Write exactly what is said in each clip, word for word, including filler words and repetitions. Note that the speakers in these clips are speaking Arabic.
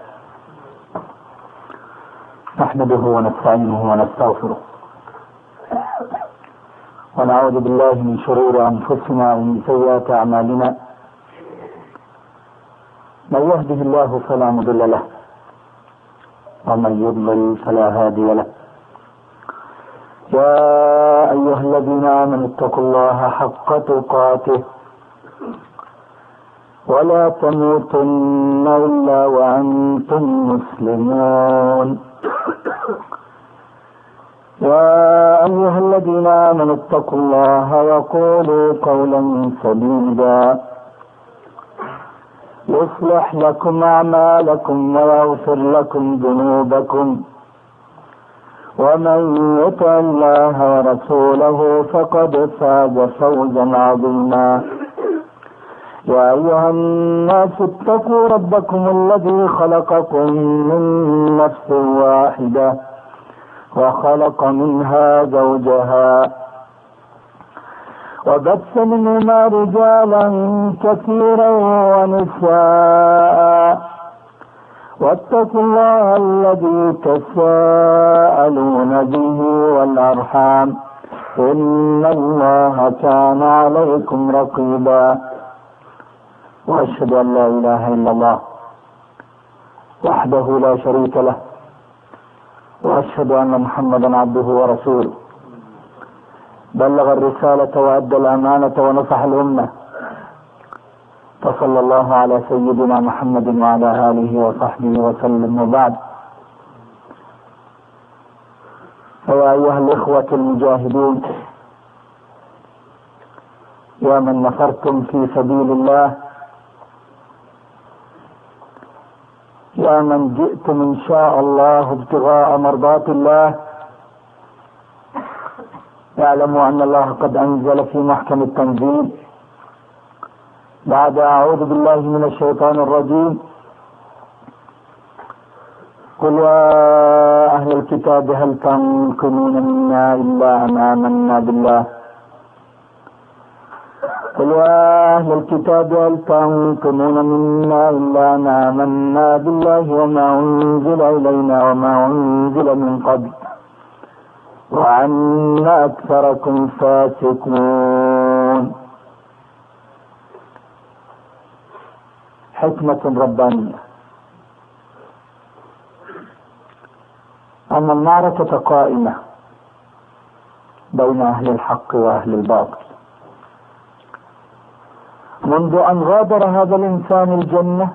نحمده ونستعينه ونستغفره ونعوذ بالله من شرور أنفسنا ومن سيئات أعمالنا. من يهده الله فلا مضل له ومن يضلل فلا هادي له. يا أيها الذين آمنوا اتقوا الله حق تقاته ولا تموتن إلا وأنتم مسلمون. يا أيها الذين آمنوا اتقوا الله وقولوا قولا سديدا يصلح لكم أعمالكم ويغفر لكم ذنوبكم، ومن يطع الله ورسوله فقد فاز فوزا عظيما. يا أيها الناس اتقوا ربكم الذي خلقكم من نفس واحدة وخلق منها زوجها وبث منهما رجالا كثيرا ونساء، واتقوا الله الذي تساءلون به والأرحام إن الله كان عليكم رقيبا. وأشهد أن لا إله إلا الله وحده لا شريك له، وأشهد أن محمدا عبده ورسوله، بلغ الرسالة وأدى الأمانة ونصح الأمة، فصلى الله على سيدنا محمد وعلى آله وصحبه وسلم. وبعد، فيا أيها الإخوة المجاهدون، يا من نصرتم في سبيل الله، يا من جئتم إن شاء الله ابتغاء مرضات الله، اعلموا أن الله قد أنزل في محكم التنزيل بعد أعوذ بالله من الشيطان الرجيم: قل يا أهل الكتاب هل تنقمون منا إلا أن آمنا بالله قل يا أهل الكتاب هل تنقمون منا إلا أن آمنا بالله وما أنزل إلينا وما أنزل من قبل وأن أكثركم فاسقون. حكمة ربانية أن المعركة قائمة بين أهل الحق وأهل الباطل منذ أن غادر هذا الإنسان الجنة.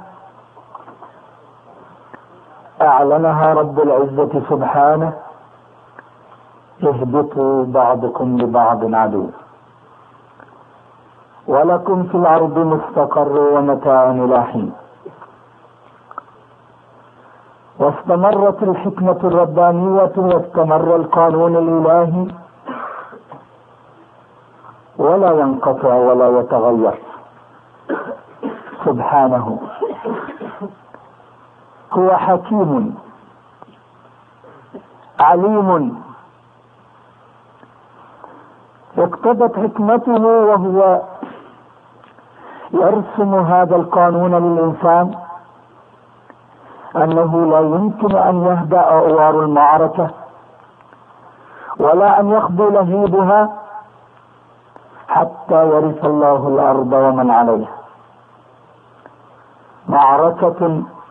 أعلنها رب العزة سبحانه: اهبطوا بعضكم لبعض عدو ولكم في الأرض مستقر ومتاع إلى حين. واستمرت الحكمة الربانية واستمر القانون الإلهي ولا ينقطع ولا يتغير سبحانه. هو حكيم عليم، اقتضت حكمته وهو يرسم هذا القانون للإنسان أنه لا يمكن أن يهدأ أوار المعركة ولا أن يخبو لهيبها حتى يرث الله الأرض ومن عليها. معركة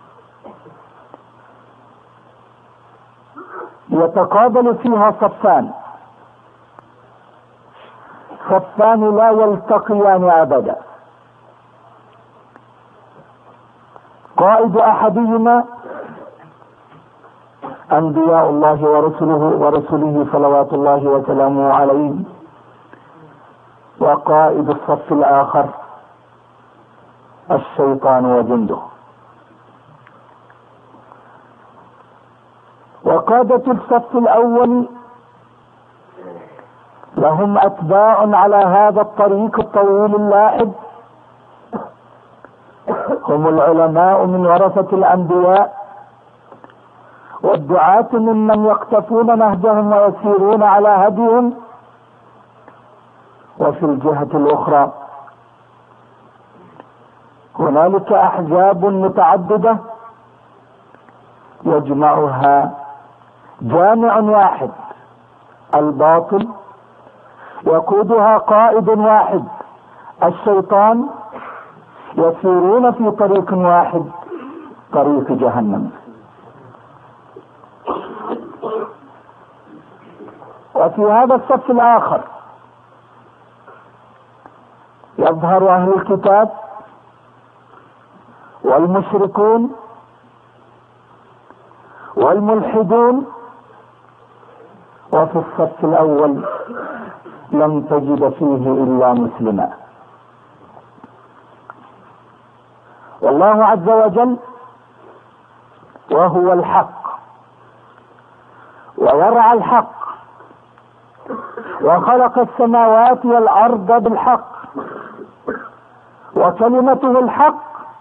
يتقابل فيها صفان صفان لا يلتقيان أبدا. قائد أحدهما أنبياء الله ورسله ورسله صلوات الله وسلامه عليه، وقائد الصف الآخر الشيطان وجنده. وقادة الصف الأول لهم أتباع على هذا الطريق الطويل اللاعب، هم العلماء من ورثة الأنبياء والدعاة ممن يقتفون نهجهم ويسيرون على هديهم. وفي الجهة الأخرى هنالك أحزاب متعددة يجمعها جامع واحد الباطل، يقودها قائد واحد الشيطان، يسيرون في طريق واحد طريق جهنم. وفي هذا الصف الآخر يظهر أهل الكتاب والمشركون والملحدون، وفي الصف الأول لم تجد فيه إلا مسلما. والله عز وجل وهو الحق ويرعى الحق وخلق السماوات والأرض بالحق وكلمته الحق،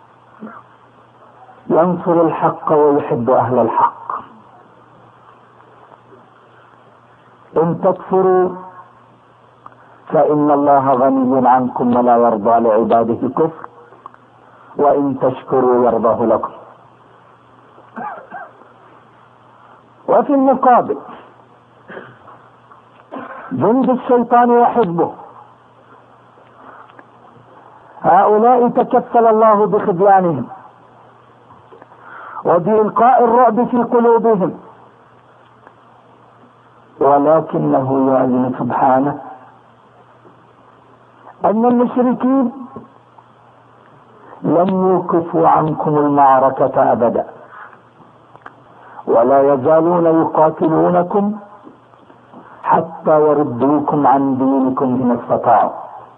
ينصر الحق ويحب أهل الحق. إن تكفروا فإن الله غني عنكم ولا يرضى لعباده الكفر، وإن تشكروا يرضاه لكم. وفي المقابل جند الشيطان وحزبه، هؤلاء تكفل الله بخذلانهم وبإلقاء الرعب في قلوبهم، ولكنه يعلم سبحانه أن المشركين لن يوقفوا عنكم المعركة أبدا، ولا يزالون يقاتلونكم حتى يردوكم عن دينكم إن استطاعوا.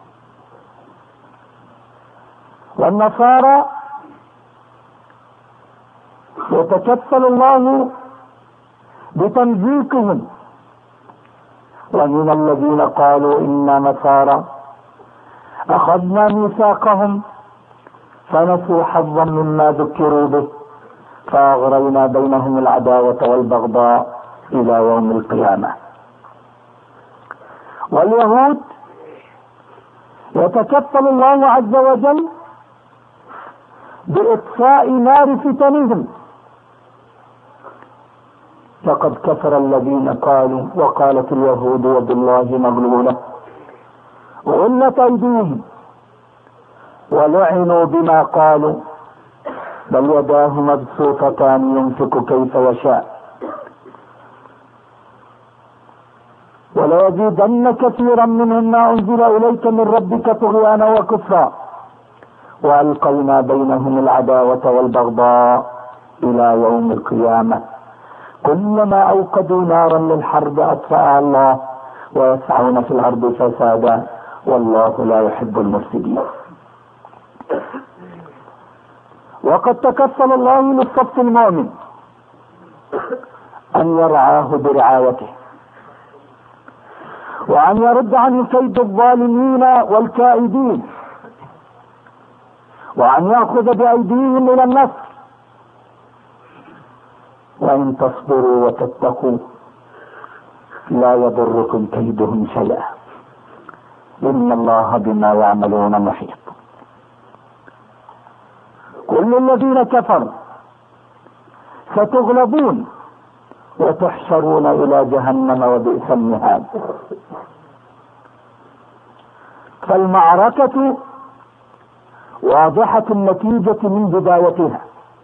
والنصارى يتكفل الله بتمزيقهم، ومن الذين قالوا إنا نصارى أخذنا ميثاقهم فنسوا حظا مما ذكروا به فأغرينا بينهم العداوة والبغضاء إلى يوم القيامة. واليهود يتكفل الله عز وجل بإطفاء نار فتنهم، فقد كفر الذين قالوا وقالت اليهود يد الله مغلولة وغلت أيديهم ولعنوا بما قالوا بل يداه مبسوطتان ينفق كيف يشاء ولا يزيدن كثيرا منهم ما أنزل إليك من ربك طغيانا وكفرا وألقينا بينهم العداوة والبغضاء إلى يوم القيامة كلما أوقدوا نارا للحرب أطفأها الله ويسعون في الأرض فسادا والله لا يحب المفسدين. وقد تكفل الله للصف المؤمن أن يرعاه برعايته وأن يرد عنه كيد الظالمين والكائدين وأن يأخذ بأيديهم إلى النصر، وإن تصبروا وتتقوا لا يضركم كيدهم شيئا إن الله بما يعملون محيط. كل الذين كفروا ستغلبون وتحشرون إلى جهنم وبئس المهاد. فالمعركة واضحة النتيجة من بدايتها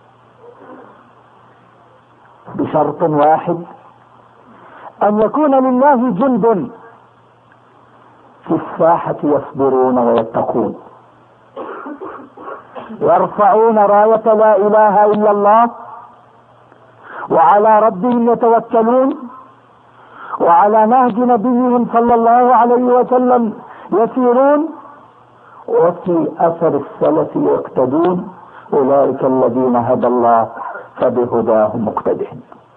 بشرط واحد، أن يكون لله جند في الساحة يصبرون ويتقون يرفعون راية لا إله إلا الله وعلى ربهم يتوكلون وعلى نهج نبيهم صلى الله عليه وسلم يسيرون وفي أثر السلف يقتدون. أولئك الذين هدى الله فبهداه مقتدح.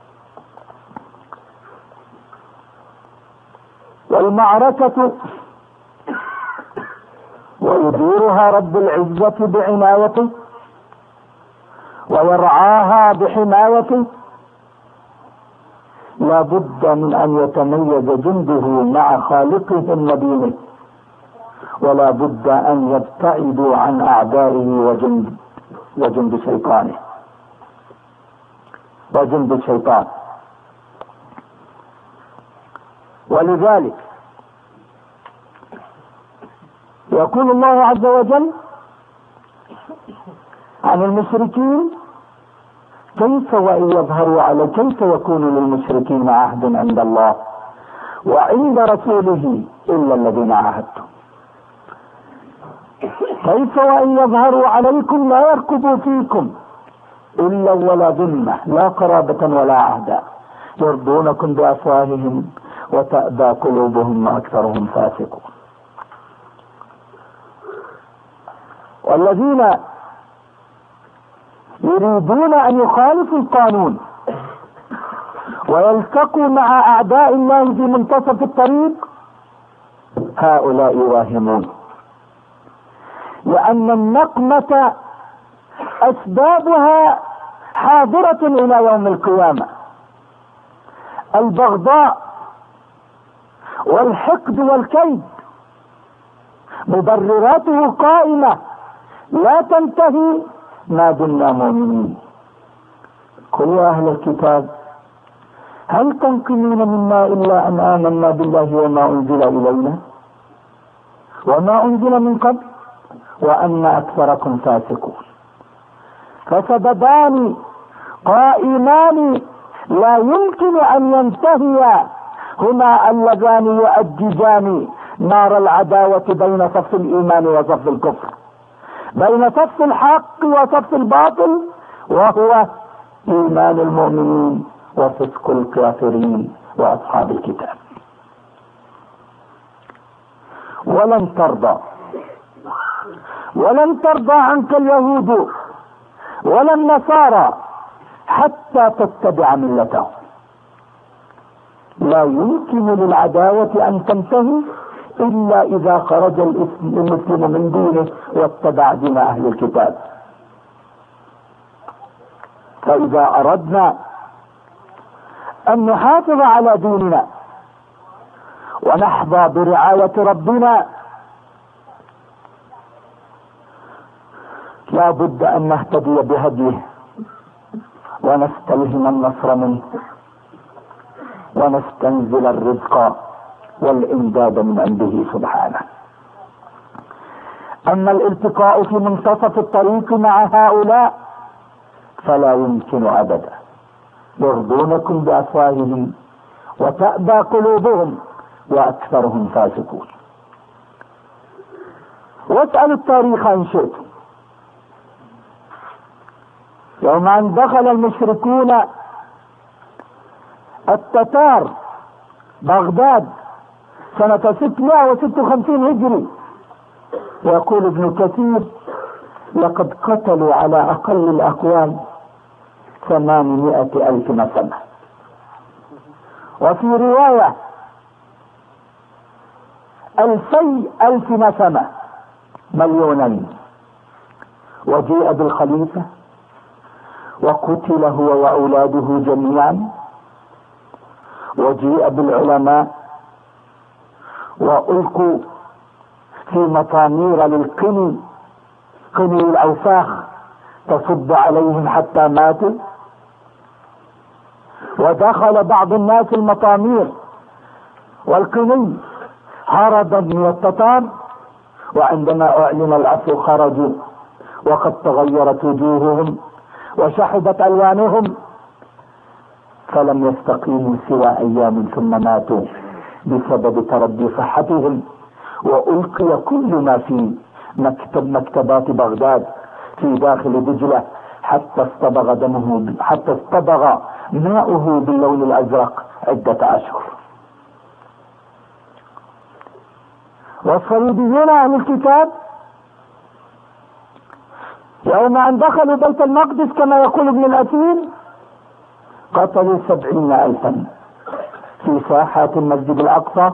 والمعركة ويديرها رب العزة بعنايته ويرعاها بحمايته، لا بد من أن يتميز جنده مع خالقهم ودينه، ولا بد أن يبتعدوا عن أعدائه وجند وجند شيطانه. وجند الشيطان. ولذلك يقول الله عز وجل عن المشركين: كيف وإن يظهروا على كيف يكون للمشركين عهد عند الله وعند رسوله إلا الذين عاهدتم. كيف وإن يظهروا عليكم لا يركضوا فيكم إلا ولا ذمة لا قرابة ولا عهدا يرضونكم بأفواههم وتأبى قلوبهم وأكثرهم فاسقون. والذين يريدون أن يخالفوا القانون ويلتقوا مع أعداء الله في منتصف الطريق هؤلاء واهمون، لأن النقمة أسبابها حاضرة إلى يوم القيامة. البغضاء والحقد والكيد مبرراته قائمة لا تنتهي ما دمنا مؤمنين. قل يا أهل الكتاب هل تنقمون منا إلا أن آمنا بالله وما أنزل إلينا وما أنزل من قبل وأن أكثركم فاسقون. فسببان قائمان لا يمكن أن ينتهيا هما اللذان يؤججان نار العداوة بين صف الإيمان وصف الكفر، بين صف الحق وصف الباطل، وهو إيمان المؤمنين وفسق الكافرين وأصحاب الكتاب. ولن ترضى ولن ترضى عنك اليهود ولا النصارى حتى تتبع ملتهم. لا يمكن للعداوة أن تنتهي إلا إذا خرج المسلم من دينه واتبع دين أهل الكتاب. فإذا أردنا أن نحافظ على ديننا ونحظى برعاية ربنا لا بد أن نهتدي بهديه ونستلهم النصر منه ونستنزل الرزق والإمداد من عنده سبحانه. أما الالتقاء في منتصف الطريق مع هؤلاء فلا يمكن أبدا، يرضونكم بأفواههم وتأبى قلوبهم وأكثرهم فاسقون. واسألوا التاريخ إن شئتم. يوم أن دخل المشركون التتار بغداد سنة ستمائة وستة وخمسين هجري، يقول ابن كثير: لقد قتلوا على أقل الأقوال ثمانمائة ألف نسمة، وفي رواية ألفي ألف نسمة، مليونين. وجيء بالخليفة وقتل هو وأولاده جميعا، وجيء بالعلماء وألقوا في مطامير للقني، قني الأوساخ تصب عليهم حتى ماتوا. ودخل بعض الناس المطامير والقني هربا من التتار، وعندما أعلن العفو خرجوا وقد تغيرت وجوههم وشحبت ألوانهم، فلم يستقيموا سوى أيام ثم ماتوا بسبب تردي صحتهم. وألقي كل ما في مكتب مكتبات بغداد في داخل دجلة حتى اصطبغ دمه حتى اصطبغ ماؤه باللون الأزرق عدة أشهر. والصليبيون أهل الكتاب يوم أن دخلوا بيت المقدس كما يقول ابن الأثير قتلوا سبعين ألفا في ساحات المسجد الأقصى.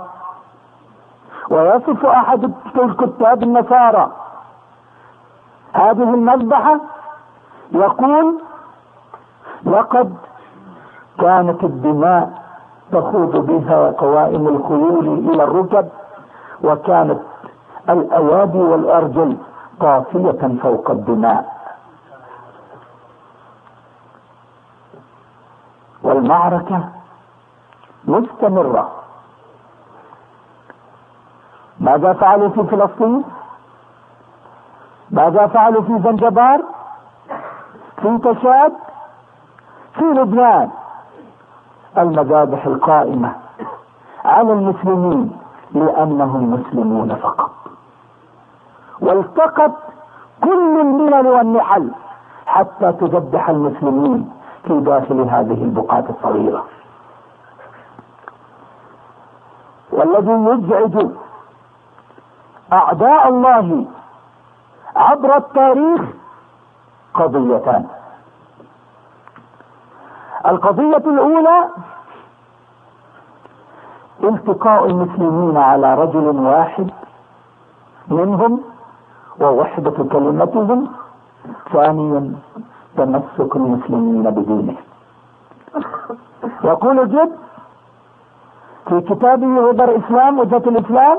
ويصف أحد الكتاب النصارى هذه المذبحة يقول: لقد كانت الدماء تخوض بها قوائم الخيول إلى الركب، وكانت الأيادي والأرجل طافية فوق الدماء. والمعركة مستمرة. ماذا فعلوا في فلسطين؟ ماذا فعلوا في زنجبار، في تشاد، في لبنان؟ المذابح القائمة على المسلمين لأنهم مسلمون فقط، والتقت كل الملل والنحل حتى تذبح المسلمين في داخل هذه البقعة الصغيرة. والذي يزعج أعداء الله عبر التاريخ قضيتان. القضية الأولى التقاء المسلمين على رجل واحد منهم ووحدة كلمتهم. ثانيا تمسك المسلمين بدينه. يقول جد في كتابه هدى الإسلام وجهة الإسلام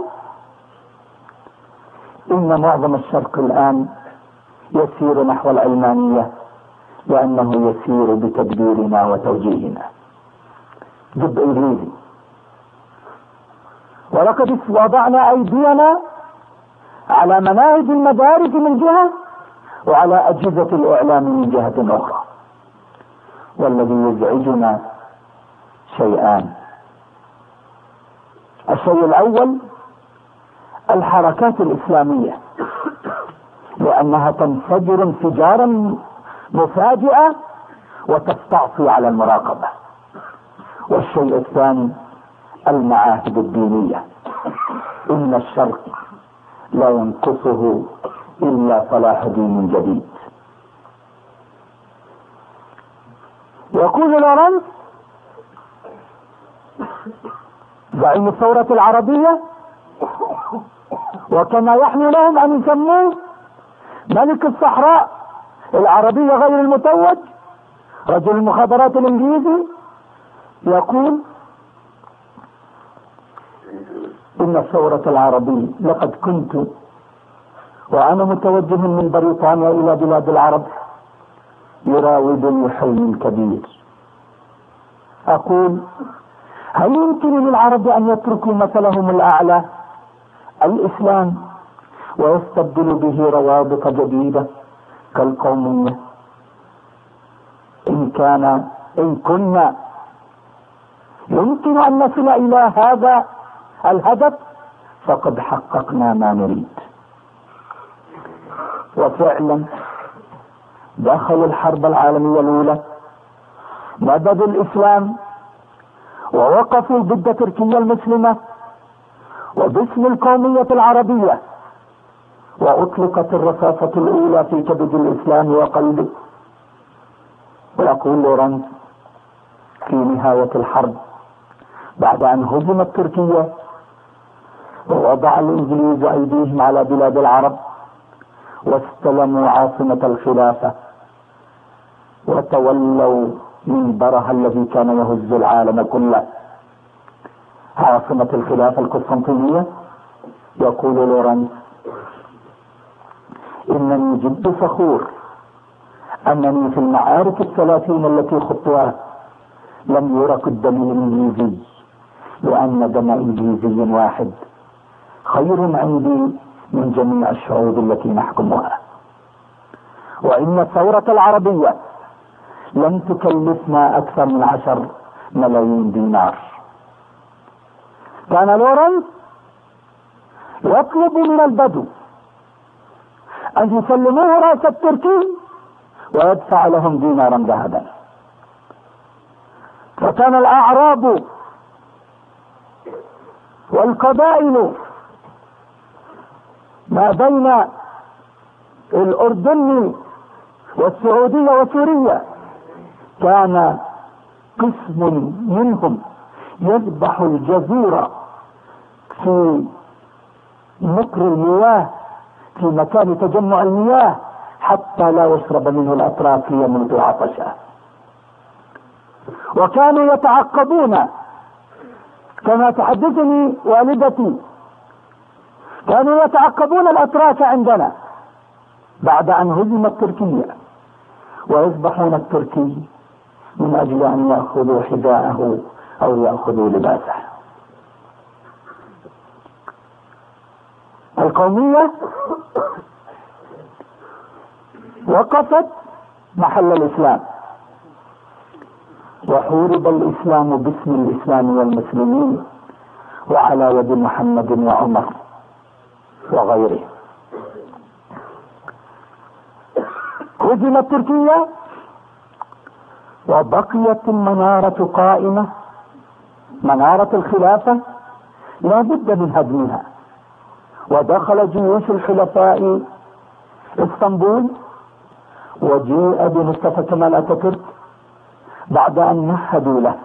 إن معظم الشرق الآن يسير نحو العلمانية لأنه يسير بتدبيرنا وتوجيهنا. جد إنجليزي. ولقد وضعنا أيدينا على مناهج المدارس من جهة وعلى أجهزة الإعلام من جهة أخرى. والذي يزعجنا شيئان. الشيء الأول الحركات الإسلامية لأنها تنفجر انفجارا مفاجئا وتستعصي على المراقبة. والشيء الثاني المعاهد الدينية. إن الشرق لا ينقصه إلا صلاح دين جديد. يقول لورنس زعيم الثورة العربية وكما يحلو لهم أن يسموه ملك الصحراء العربية غير المتوج، رجل المخابرات الإنجليزي، يقول إن الثورة العربية لقد كنت وأنا متوجه من بريطانيا إلى بلاد العرب يراودني حلم كبير. أقول هل يمكن للعرب أن يتركوا مثلهم الأعلى الإسلام ويستبدلوا به روابط جديدة كالقومية؟ إن كان إن كنا يمكن أن نصل إلى هذا الهدف فقد حققنا ما نريد. وفعلا دخلوا الحرب العالمية الأولى مددوا الإسلام ووقفوا ضد تركيا المسلمة وباسم القومية العربية، وأطلقت الرصاصة الأولى في كبد الإسلام وقلبه. ويقول لورنس في نهاية الحرب بعد أن هزمت تركيا ووضع الإنجليز أيديهم على بلاد العرب واستلموا عاصمة الخلافة وتولوا منبرها الذي كان يهز العالم كله، عاصمة الخلافة القسطنطينية. يقول لورنس إنني جد فخور أنني في المعارك الثلاثين التي خضتها لم يرق الدم الإنجليزي، لأن دم إنجليزي واحد خير عندي من جميع الشعوب التي نحكمها. وإن الثورة العربية لم تكلفنا أكثر من عشر ملايين دينار. كان لورنس يطلب من البدو أن يسلموه رأس التركي ويدفع لهم دينارا ذهبا. فكان الأعراب والقبائل ما بين الأردن والسعودية وسوريا كان قسم منهم يذبح الجزور في نقر المياه في مكان تجمع المياه حتى لا يشرب منه الأطراف ليموتوا عطشا. وكانوا يتعقبون كما تحدثني والدتي، كانوا يتعقبون الأتراك عندنا بعد أن هزمت تركيا ويذبحون التركي من أجل أن يأخذوا حذاءه أو يأخذوا لباسه. القومية وقفت محل الإسلام، وحورب الإسلام باسم الإسلام والمسلمين وعلى يد محمد وعمر وغيره. هزمت تركيا وبقيت المنارة قائمة، منارة الخلافة لا بد من هدمها. ودخل جيوش الحلفاء اسطنبول، وجيء بمصطفى كمال اتاتورك بعد ان مهدوا له.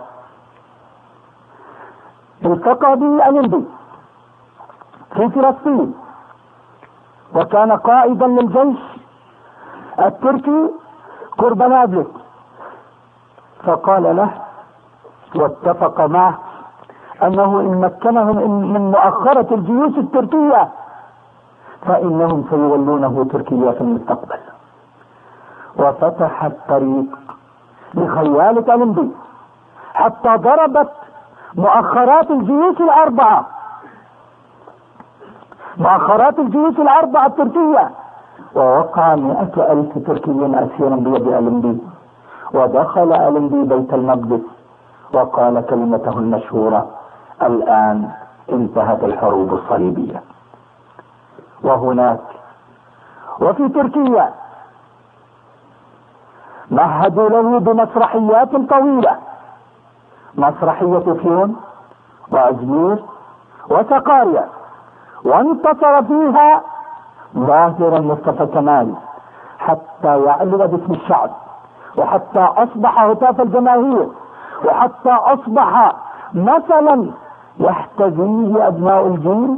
التقى به أليندي في فلسطين، وكان قائدا للجيش التركي قرب نابلس، فقال له واتفق معه انه ان مكنهم من مؤخرة الجيوش التركية فانهم سيولونه تركيا في المستقبل. وفتح الطريق لخيالة أليندي حتى ضربت مؤخرات الجيوش الأربعة مؤخرات الجيوش الأربعة التركية، ووقع مئة ألف تركي أسيرا بيد أليندي. ودخل أليندي بيت المقدس وقال كلمته المشهورة: الآن انتهت الحروب الصليبية. وهناك وفي تركيا مهدوا له بمسرحيات طويلة، مسرحية فيون وأزمير وسقاريا، وانتصر فيها ظاهرا مصطفى كمال حتى يعلو باسم الشعب، وحتى أصبح هتاف الجماهير، وحتى أصبح مثلا يحتذيه أبناء الجيل.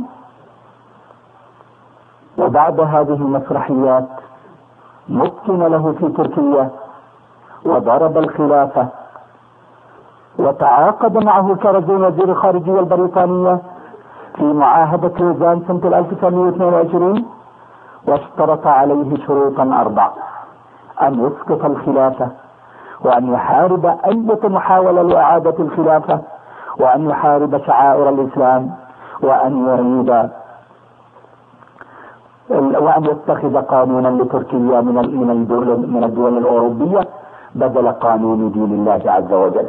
وبعد هذه المسرحيات مكن له في تركيا وضرب الخلافة، وتعاقد معه كرزون وزير الخارجية البريطانية في معاهدة لوزان سنة ألف وتسعمائة واثنين وعشرين، واشترط عليه شروطا أربع: أن يسقط الخلافة، وأن يحارب أي محاولة لإعادة الخلافة، وأن يحارب شعائر الإسلام، وأن يريد وأن يتخذ قانونا لتركيا من من الدول من الدول الأوروبية بدل قانون دين الله عز وجل.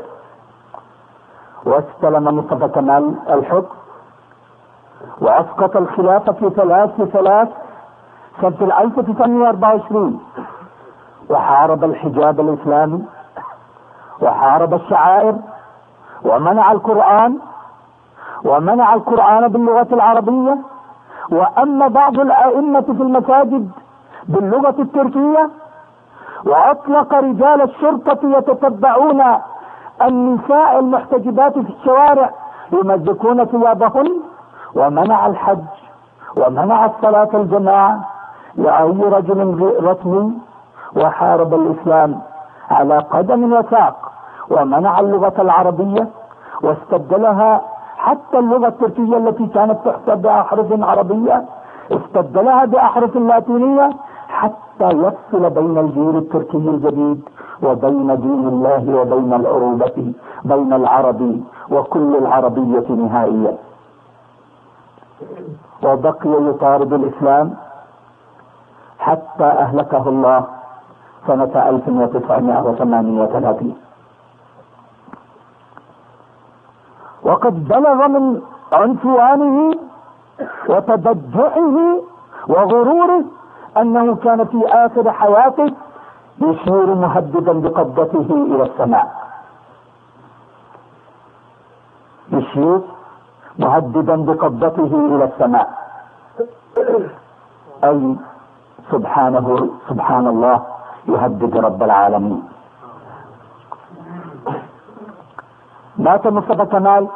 واستلم مصطفى كمال الحكم وأسقط الخلافة في ثلاث في ثلاث سنة ألف وتسعمائة وأربعة وعشرين، وحارب الحجاب الإسلامي، وحارب الشعائر، ومنع القرآن ومنع القرآن باللغة العربية، وأما بعض الأئمة في المساجد باللغة التركية، وأطلق رجال الشرطة يتتبعون النساء المحتجبات في الشوارع يمزقون ثيابهن، ومنع الحج، ومنع الصلاة الجماعة لأي رجل رسمي، وحارب الإسلام على قدم وساق، ومنع اللغة العربية واستبدلها، حتى اللغة التركية التي كانت تحسب بأحرف عربية استبدلها بأحرف لاتينية، حتى يفصل بين الجيل التركي الجديد وبين دين الله وبين العروبة، بين العربي وكل العربية نهائيا. وبقي يطارد الإسلام حتى أهلكه الله سنة ألف وتسعمائة وثمانية وثلاثين. وقد بلغ من عنفوانه وتبجحه وغروره أنه كان في آخر حياته يشير مهددا بقبضته إلى السماء، يشير مهددا بقبضته إلى السماء، أي سبحانه سبحان الله يهدد رب العالمين. مات مصطفى كمال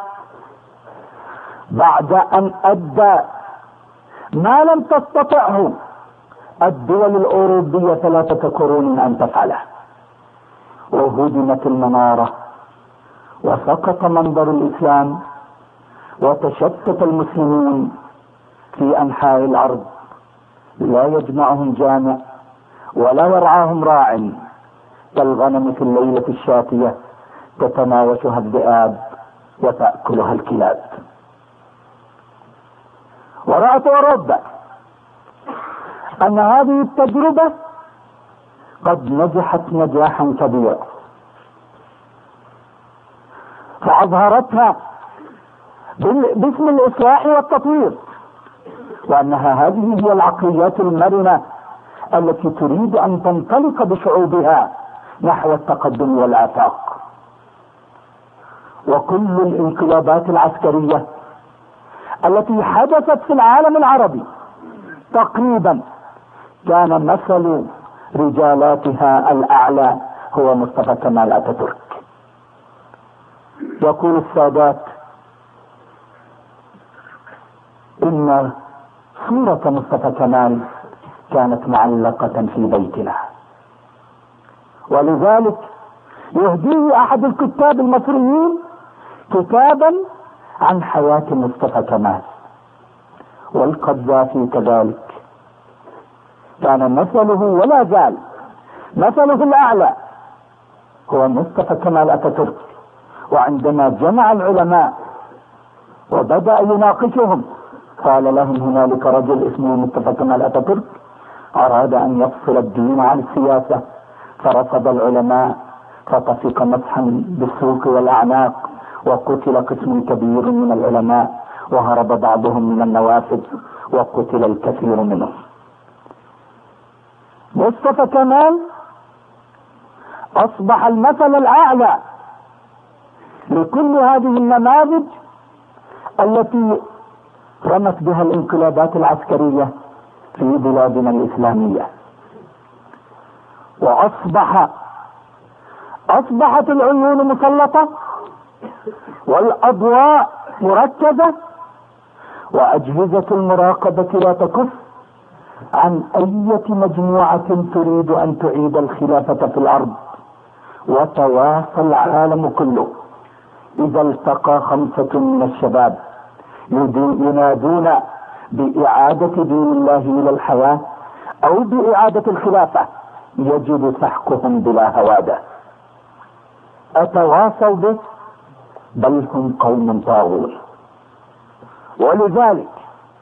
بعد أن أدى ما لم تستطعه الدول الأوروبية ثلاثة قرون أن تفعله، وهدمت المنارة، وسقط منبر الإسلام، وتشتت المسلمون في أنحاء الأرض، لا يجمعهم جامع ولا يرعاهم راع، كالغنم في الليلة الشاتية تتناوشها الذئاب وتأكلها الكلاب. ورأت أوروبا أن هذه التجربة قد نجحت نجاحا كبيرا، فأظهرتها باسم الإصلاح والتطوير، وأنها هذه هي العقليات المرنة التي تريد أن تنطلق بشعوبها نحو التقدم والآفاق. وكل الانقلابات العسكرية التي حدثت في العالم العربي تقريبا كان مثل رجالاتها الأعلى هو مصطفى كمال أتاتورك. يقول السادات إن صورة مصطفى كمال كانت معلقة في بيتنا، ولذلك يهديه أحد الكتاب المصريين كتابا عن حياة مصطفى كمال. والقذافي كذلك كان مثله ولا زال مثله الأعلى هو مصطفى كمال أتاتورك. وعندما جمع العلماء وبدأ يناقشهم قال لهم هنالك رجل اسمه مصطفى كمال أتاتورك أراد أن يفصل الدين عن السياسة، فرفض العلماء فطفق مسحا بالسوق والأعناق، وقتل قسم كبير من العلماء، وهرب بعضهم من النوافذ، وقتل الكثير منهم. مصطفى كمال أصبح المثل الأعلى لكل هذه النماذج التي رمت بها الانقلابات العسكرية في بلادنا الإسلامية. وأصبح أصبحت العيون مسلطة والأضواء مركزة وأجهزة المراقبة لا تكف عن أي مجموعة تريد أن تعيد الخلافة في الأرض. وتواصل العالم كله إذا التقى خمسة من الشباب ينادون بإعادة دين الله إلى الحياة أو بإعادة الخلافة يجب سحقهم بلا هوادة. أتواصوا به؟ بل هم قوم طاغون. ولذلك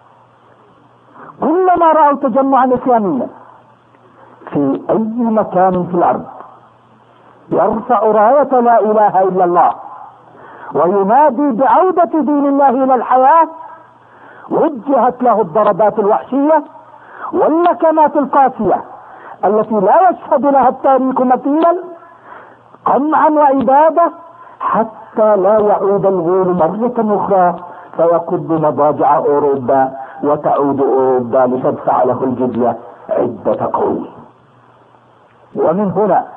كلما رأوا تجمعا إسلاميا في أي مكان في الأرض يرفع راية لا إله إلا الله وينادي بعودة دين الله إلى الحياة، وجهت له الضربات الوحشية واللكمات القاسية التي لا يشهد لها التاريخ مثيلا قمعا وإبادة، حتى لا يعود الغول مرة أخرى فيقض مضاجع أوروبا وتعود أوروبا لتدفع له الجزية عدة قرون. ومن هنا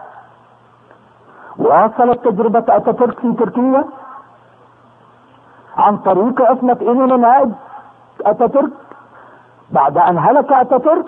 واصلت تجربة أتاتورك في تركيا عن طريق عصمة ابن نائب أتاتورك بعد أن هلك أتاتورك.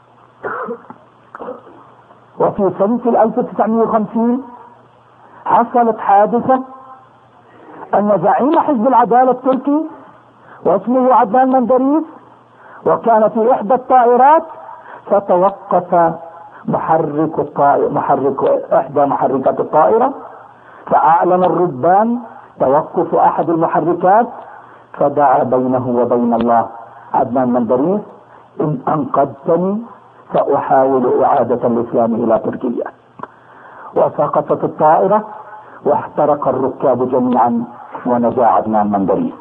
وفي سنة ألف وتسعمائة وخمسين حصلت حادثة أن زعيم حزب العدالة التركي واسمه عدنان مندريس وكان في إحدى الطائرات فتوقف محرك الطائرة محرك إحدى محركات الطائرة، فأعلن الربان توقف أحد المحركات، فدعا بينه وبين الله عدنان مندريس إن أنقذتني سأحاول إعادة الإسلام إلى تركيا. وسقطت الطائرة واحترق الركاب جميعا ونجا عدنان مندريس.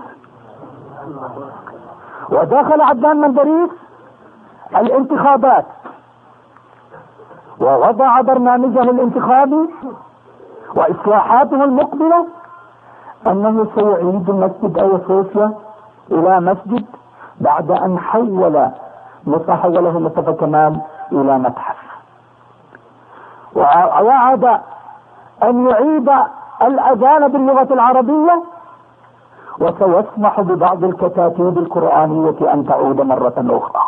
ودخل عدنان مندريس الانتخابات ووضع برنامجه الانتخابي وإصلاحاته المقبلة أنه سيعيد مسجد أيا صوفيا إلى مسجد بعد أن حول حوله مصطفى كمال إلى متحف، ووعد أن يعيد الأذان باللغة العربية وسيسمح ببعض الكتاتيب القرآنية أن تعود مرة أخرى.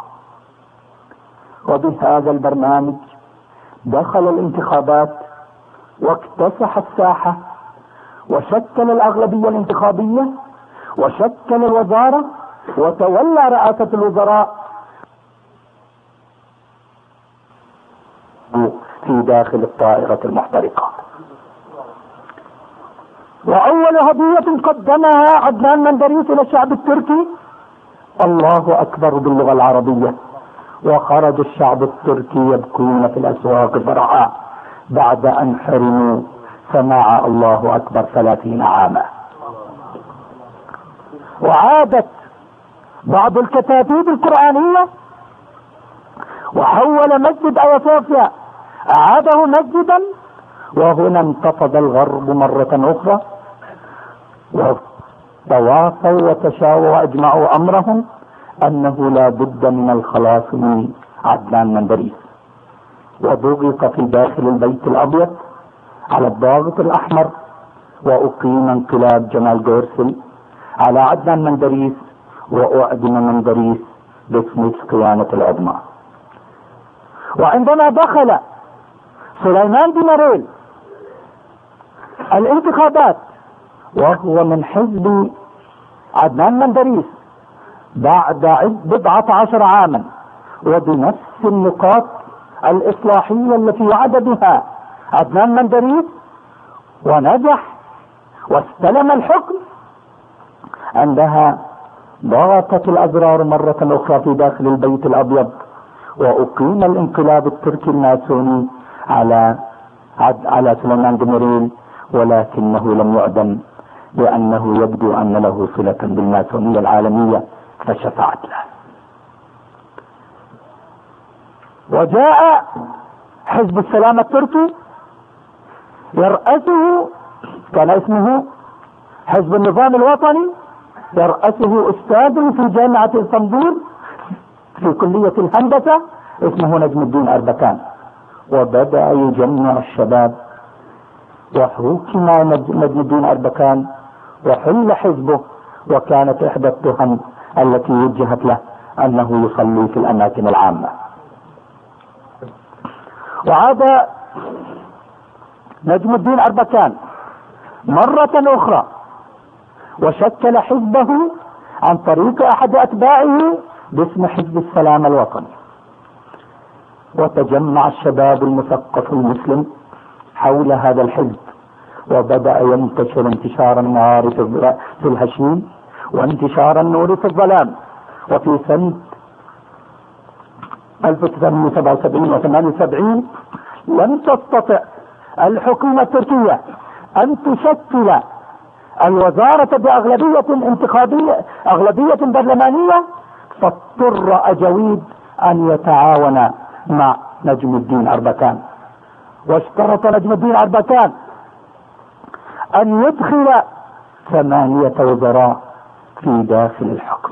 وبهذا البرنامج دخل الانتخابات واكتسح الساحة وشكل الأغلبية الانتخابية وشكل الوزارة وتولى رئاسة الوزراء في داخل الطائرة المحترقة. وأول هدية قدمها عدنان مندريس إلى الشعب التركي الله أكبر باللغة العربية، وخرج الشعب التركي يبكون في الأسواق فرحا بعد أن حرموا سماع الله أكبر ثلاثين عاما. وعادت بعض الكتاتيب القرآنية وحول مسجد آيا صوفيا أعاده مسجدا، وهنا انتفض الغرب مرة أخرى وتواصوا وتشاوروا وأجمعوا أمرهم أنه لا بد من الخلاص من عدنان مندريس. وضغط في داخل البيت الأبيض على الضاغط الأحمر، وأقيم انقلاب جمال جورسل على عدنان مندريس، وأعدم مندريس باسم القيامة العظمى. وعندما دخل سليمان ديميريل الانتخابات وهو من حزب عدنان مندريس بعد بضعة عشر عاما وبنفس النقاط الإصلاحية التي وعد بها عدنان مندريس، ونجح واستلم الحكم، عندها ضغطت الأزرار مرة أخرى في داخل البيت الأبيض، وأقيم الانقلاب التركي الماسوني على على سليمان ديميريل، ولكنه لم يعدم لأنه يبدو أن له صلة بالماسونية العالمية فشفعت له. وجاء حزب السلام التركي يرأسه، كان اسمه حزب النظام الوطني، يرأسه أستاذ في جامعة اسطنبول في كلية الهندسة اسمه نجم الدين أربكان، وبدأ يجمع الشباب، وحكم نجم الدين أربكان وحل حزبه، وكانت إحدى التهم التي وجهت له أنه يصلي في الأماكن العامة. وعاد نجم الدين أربكان مرة أخرى وشكل حزبه عن طريق أحد أتباعه باسم حزب السلام الوطني، وتجمع الشباب المثقف المسلم حول هذا الحزب، وبدأ ينتشر انتشار النار في الهشيم وانتشار النور في الظلام. وفي سنة ألف وتسعمائة وسبعة وسبعين وثمانية وسبعين لم تستطع الحكومة التركية أن تشكل الوزارة بأغلبية انتخابية أغلبية برلمانية، فاضطر أجويد أن يتعاون مع نجم الدين أربكان. واشترط نجم الدين أربكان أن يدخل ثمانية وزراء في داخل الحكم،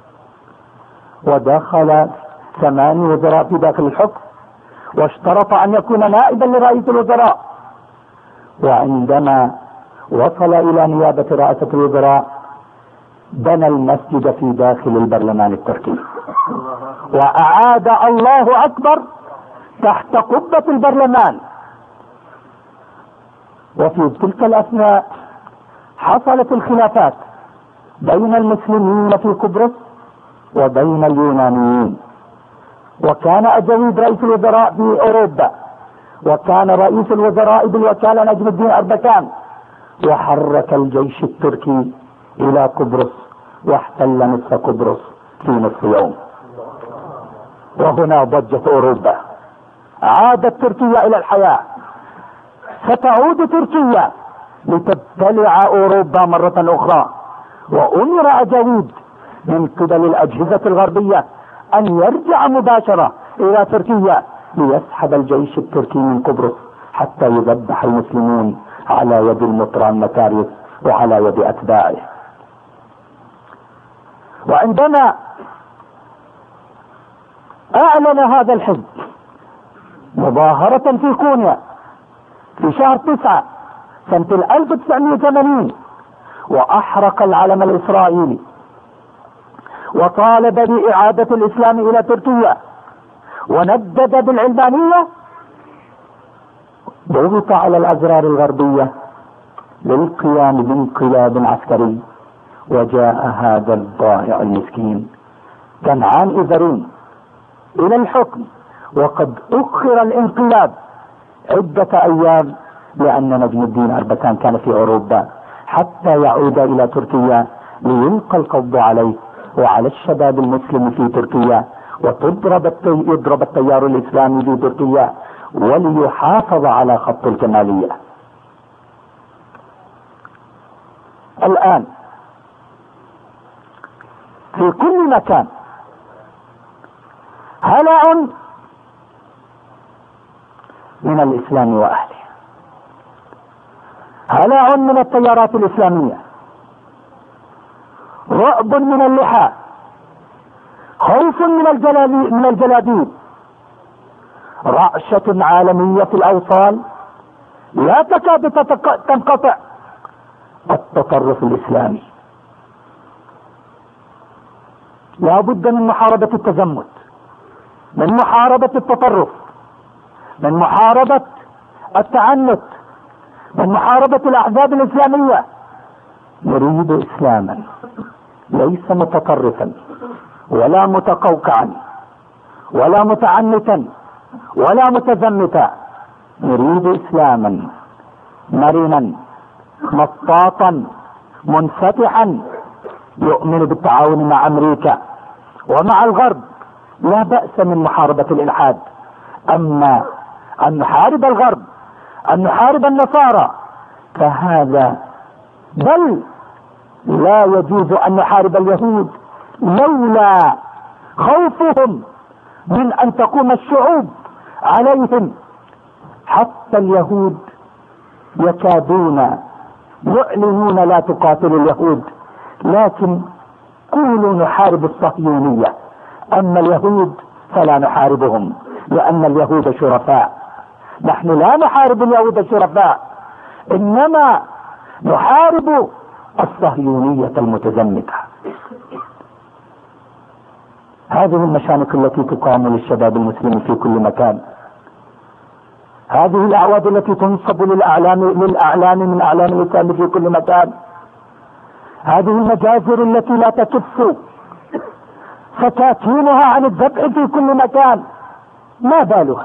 ودخل ثمانية وزراء في داخل الحكم، واشترط أن يكون نائبا لرئيس الوزراء. وعندما وصل إلى نيابة رئاسة الوزراء بنى المسجد في داخل البرلمان التركي، وأعاد الله أكبر تحت قبة البرلمان. وفي تلك الأثناء حصلت الخلافات بين المسلمين في قبرص وبين اليونانيين، وكان أجويد رئيس الوزراء في أوروبا، وكان رئيس الوزراء بالوكالة نجم الدين أربكان، وحرك الجيش التركي إلى قبرص واحتل نصف قبرص في نصف يوم. وهنا ضجت أوروبا، عادت تركيا إلى الحياة، ستعود تركيا لتبتلع أوروبا مرة أخرى. وأمر أجويد من قبل الأجهزة الغربية أن يرجع مباشرة إلى تركيا ليسحب الجيش التركي من قبرص حتى يذبح المسلمون على يد المطران مكاريس وعلى يد أتباعه. وعندما أعلن هذا الحزب مظاهرة في كونيا في شهر تسعة سنة ألف وتسعمائة وثمانين، وأحرق العلم الإسرائيلي وطالب بإعادة الإسلام إلى تركيا وندد بالعلمانية، ضغط على الأزرار الغربية للقيام بانقلاب عسكري. وجاء هذا الضائع المسكين كنعان إذرون إلى الحكم، وقد أخر الانقلاب عدة ايام، لان نجم الدين اربكان كان في اوروبا حتى يعود الى تركيا ليلقى القبض عليه وعلى الشباب المسلم في تركيا، وتضرب يضرب التيار الاسلامي في تركيا وليحافظ على خط الكمالية. الان في كل مكان هلع من الاسلام واهله، هلع من التيارات الاسلامية، رعب من اللحى، خوف من الجلال من الجلابيب، رعشة عالمية الاوصال لا تكاد تنقطع، التطرف الاسلامي. لا بد من محاربة التزمت، من محاربة التطرف، من محاربة التعنت، من محاربة الاحزاب الاسلامية. نريد اسلاما ليس متطرفا ولا متقوقعا ولا متعنتا ولا متزمتا، نريد اسلاما مرنا مطاطا منفتحا يؤمن بالتعاون مع امريكا ومع الغرب. لا بأس من محاربة الالحاد، اما ان نحارب الغرب، ان نحارب النصارى، فهذا بل لا يجوز ان نحارب اليهود لولا خوفهم من ان تقوم الشعوب عليهم. حتى اليهود يكادون يعلنون لا تقاتلوا اليهود، لكن قولوا نحارب الصهيونية، اما اليهود فلا نحاربهم لان اليهود شرفاء. نحن لا نحارب اليهود شرفاء، انما نحارب الصهيونية المتزمتة. هذه المشانق التي تقام للشباب المسلم في كل مكان، هذه الاعواد التي تنصب للاعلام للاعلام من اعلام الاسلام في كل مكان، هذه المجازر التي لا تكف سكاكينها عن الذبح في كل مكان، ما بالها؟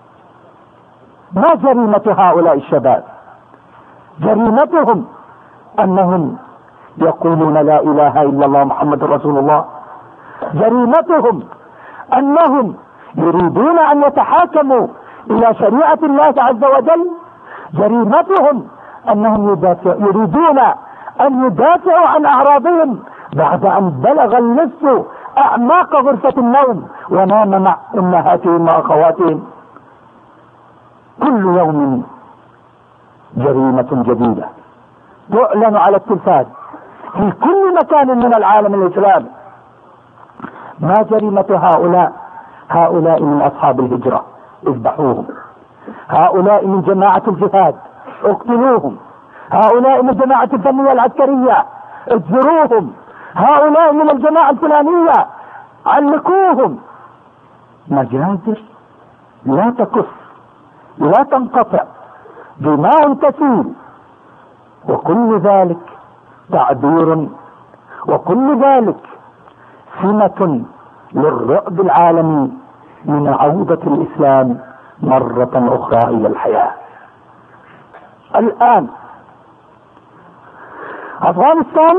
ما جريمة هؤلاء الشباب؟ جريمتهم انهم يقولون لا اله الا الله محمد رسول الله، جريمتهم انهم يريدون ان يتحاكموا الى شريعة الله عز وجل، جريمتهم انهم يدافع يريدون ان يدافعوا عن اعراضهم بعد ان بلغ اللص اعماق غرفة النوم ونام مع امهاتهم واخواتهم. كل يوم جريمة جديدة تعلن على التلفاز في كل مكان من العالم الاسلامي. ما جريمة هؤلاء؟ هؤلاء من اصحاب الهجرة، اذبحوهم. هؤلاء من جماعة الجهاد، اقتلوهم. هؤلاء من جماعة الفنية العسكرية، اجزروهم. هؤلاء من الجماعة الفلانية، علقوهم. مجازر لا تكف، لا تنقطع، دماء تسيل، وكل ذلك تعبير، وكل ذلك سمة للرعب العالمي من عودة الإسلام مرة أخرى إلى الحياة. الآن أفغانستان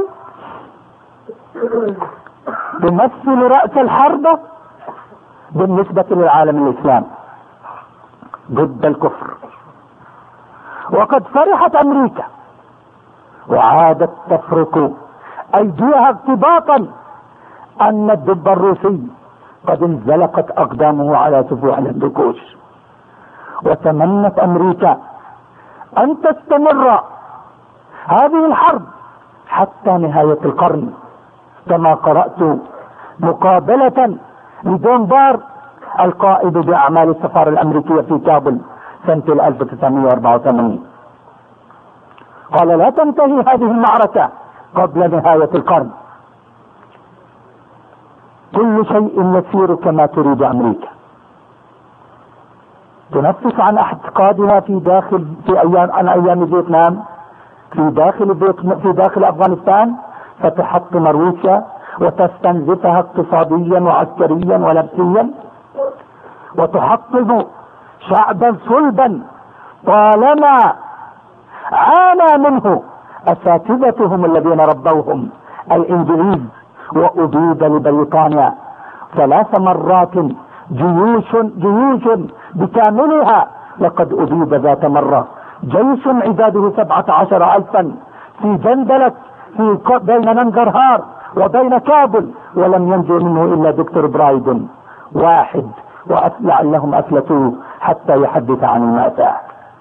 تمثل رأس الحرب بالنسبة للعالم الإسلامي ضد الكفر، وقد فرحت أمريكا وعادت تفرق أيديها ارتباطا أن الدب الروسي قد انزلقت أقدامه على سفوح الهندوكوش، وتمنت أمريكا أن تستمر هذه الحرب حتى نهاية القرن، كما قرأت مقابلة لدونبار القائد بأعمال السفارة الأمريكية في كابل سنة ألف وتسعمائة وأربعة وثمانين، قال لا تنتهي هذه المعركة قبل نهاية القرن. كل شيء يسير كما تريد أمريكا، تنفس عن اعتقادها في داخل في ايام عن ايام فيتنام في داخل في داخل افغانستان، فتحطم روسيا وتستنزفها اقتصاديا وعسكريا ونفسيا، وتحطم شعبا صلبا طالما عانى منه اساتذتهم الذين ربوهم الانجليز، وابيد لبريطانيا ثلاث مرات جيوش جيوش بكاملها. لقد ابيد ذات مرة جيش عداده سبعة عشر الفا في جندلة في بين ننجرهار وبين كابل، ولم ينجو منه الا دكتور برايدن واحد، ولعلهم افلتوه حتى يحدث عن المأساة.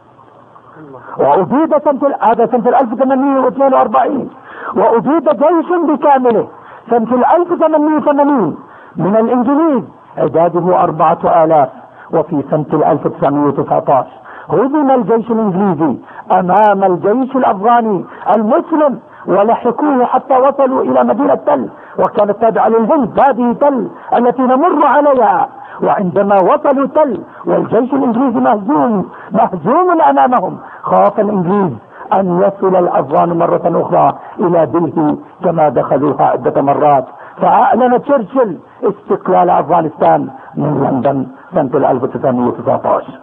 وأبيد سنة هذا سنة ألف وثمانمائة واثنين وأربعين، وأبيد جيش بكامله سنة ألف وثمانمائة وثمانين من الإنجليز عداده أربعة آلاف. وفي سنة ألف وتسعمائة وتسعة عشر هزم الجيش الإنجليزي أمام الجيش الأفغاني المسلم، ولحقوه حتى وصلوا إلى مدينة تل، وكانت تابعة للهند هذه تل التي نمر عليها. وعندما وصلوا تل والجيش الإنجليزي مهزوم مهزوم أمامهم، خاف الإنجليز أن يصل الأفغان مرة أخرى إلى دلهي كما دخلوها عدة مرات، فأعلن تشرشل استقلال أفغانستان من لندن سنة ألف وتسعمائة وتسعة عشر.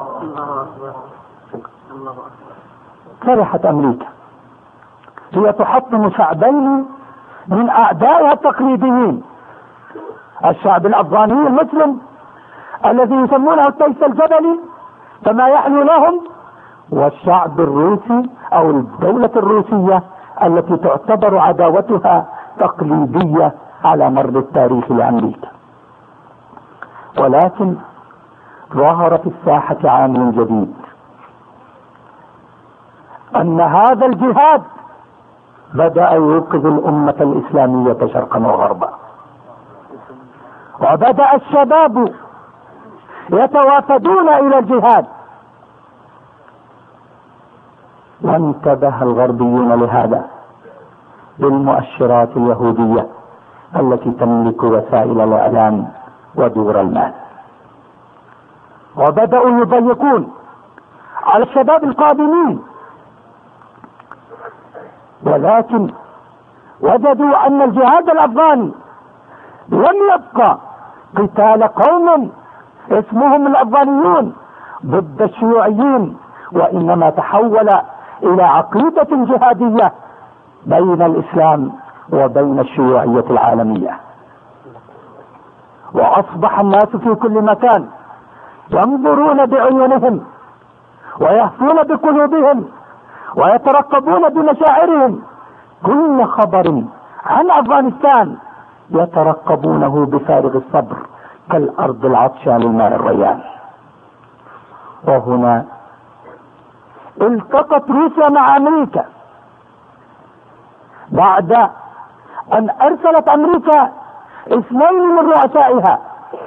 فرحت أمريكا، هي تحطم شعبين من أعدائها التقليديين، الشعب الأفغاني المسلم الذي يسمونه التيس الجبلي كما يحلو لهم، والشعب الروسي أو الدولة الروسية التي تعتبر عداوتها تقليدية على مر التاريخ لأمريكا. ولكن ظهر في الساحة عامل جديد، أن هذا الجهاد بدأ يوقظ الأمة الإسلامية شرقا وغربا، وبدأ الشباب يتوافدون إلى الجهاد، وانتبه الغربيون لهذا بالمؤشرات اليهودية التي تملك وسائل الإعلام ودور المال، وبدأوا يضيقون على الشباب القادمين. ولكن وجدوا أن الجهاد الأفغاني لم يبقى قتال قوم اسمهم الأفغانيون ضد الشيوعيين، وإنما تحول إلى عقيدة جهادية بين الإسلام وبين الشيوعية العالمية. وأصبح الناس في كل مكان ينظرون بعيونهم ويهفون بقلوبهم ويترقبون بمشاعرهم كل خبر عن أفغانستان، يترقبونه بفارغ الصبر كالأرض العطشة للماء الريان. وهنا التقت روسيا مع أمريكا بعد أن أرسلت أمريكا اثنين من رؤسائها،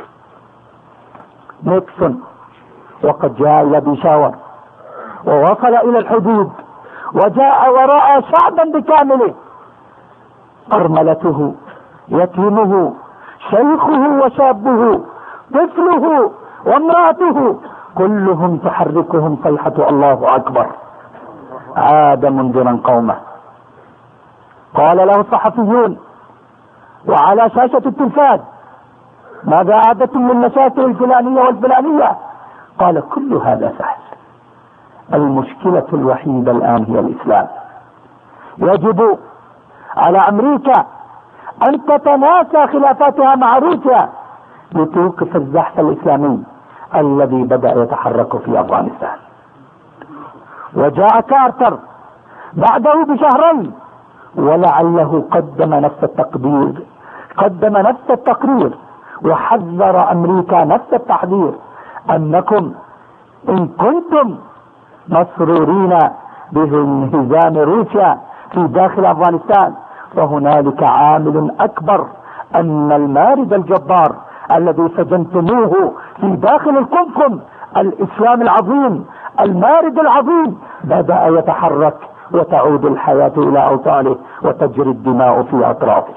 نيكسون، وقد جاء إلى بيشاور ووصل إلى الحدود وجاء ورأى شعبا بكامله، أرملته، يتيمه، شيخه وشابه، طفله وامرأته، كلهم تحركهم صيحة الله أكبر. عاد منذرا قومه. قال له الصحفيون وعلى شاشة التلفاز: ماذا عادتم من مشاكل الفلانية والفلانية؟ قال: كل هذا سهل، المشكلة الوحيدة الآن هي الإسلام. يجب على أمريكا أن تتناسى خلافاتها مع روسيا لتوقف الزحف الإسلامي الذي بدأ يتحرك في أفغانستان. وجاء كارتر بعده بشهرين ولعله قدم نفس التقدير قدم نفس التقرير وحذر أمريكا نفس التحذير: أنكم إن كنتم مسرورين بانهزام روسيا في داخل أفغانستان فهنالك عامل أكبر، أن المارد الجبار الذي سجنتموه في داخل القمقم، الإسلام العظيم المارد العظيم، بدأ يتحرك وتعود الحياة إلى أوطانه وتجري الدماء في أطرافه.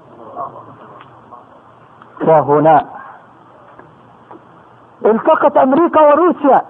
وهنا التقت أمريكا وروسيا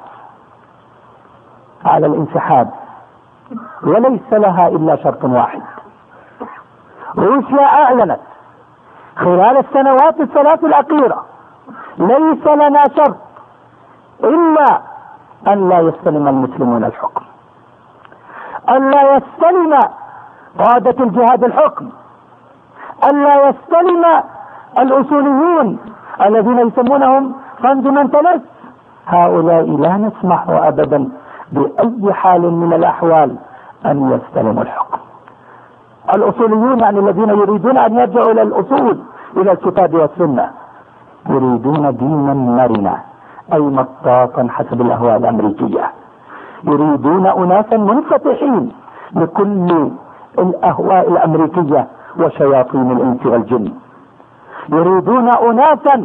على الانسحاب، وليس لها إلا شرط واحد. روسيا أعلنت خلال السنوات الثلاث الأخيرة: ليس لنا شرط إلا أن لا يستلم المسلمون الحكم، أن لا يستلم قادة الجهاد الحكم، أن لا يستلم الأصوليون الذين يسمونهم فاندمنتاليست. هؤلاء لا نسمح أبدا بأي حال من الأحوال أن يستلموا الحكم. الأصوليون يعني الذين يريدون أن يرجعوا إلى الأصول، إلى الكتاب والسنة، يريدون دينا مرنا أي مطاطا حسب الأهواء الأمريكية، يريدون أناسا منفتحين لكل الأهواء الأمريكية وشياطين الإنس والجن، يريدون أناسا